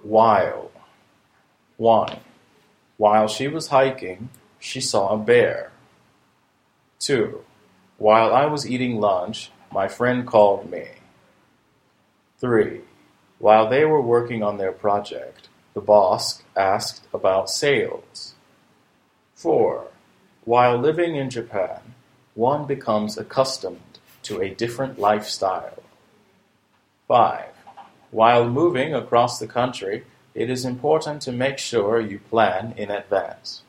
While. 1. While she was hiking, she saw a bear. 2. While I was eating lunch, my friend called me. 3. While they were working on their project, the boss asked about sales. 4. While living in Japan, one becomes accustomed to a different lifestyle. 5. While moving across the country, it is important to make sure you plan in advance.